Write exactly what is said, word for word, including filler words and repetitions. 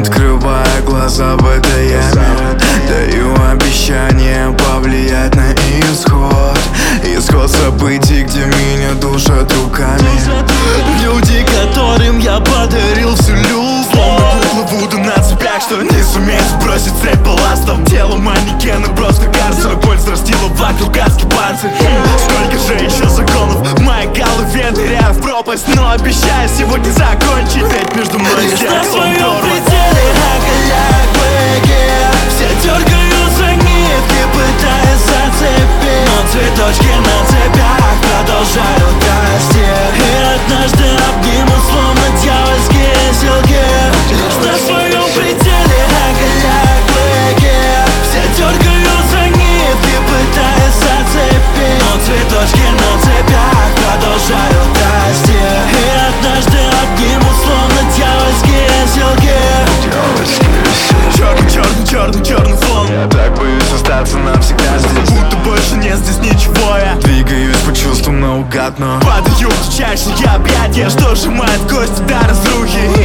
открывая глаза в этой яме, даю обещание повлиять на исход. Исход событий, где меня душат руками. Люди, которым я подарил всю любовь, словно куклы Вуду на цепях, что не сумеют сбросить цепь балластов. Тело манекена просто карцер, боль взрастила вокруг адский панцирь. Сколько же еще законов в моей голове, ныряю в пропасть, но обещаю сегодня закончить, ведь между мной и сердцем прорвать. Все дергаются нитки, пытаясь зацепить, но цветочки на цепях продолжают расти. И однажды обнимут, словно дьявольские селки. Лишь на своем пределе оголяя клыки. Все дергаются нитки, пытаясь зацепить, но цветочки на цепях продолжают расти. И однажды обнимут, словно дьявольские селки. Черный, черный, черный, черный фон. Я так боюсь остаться навсегда здесь, будто больше нет здесь ничего. Я двигаюсь по чувствам наугад, но падаю в чащие объятия, что сжимает кости до разрухи.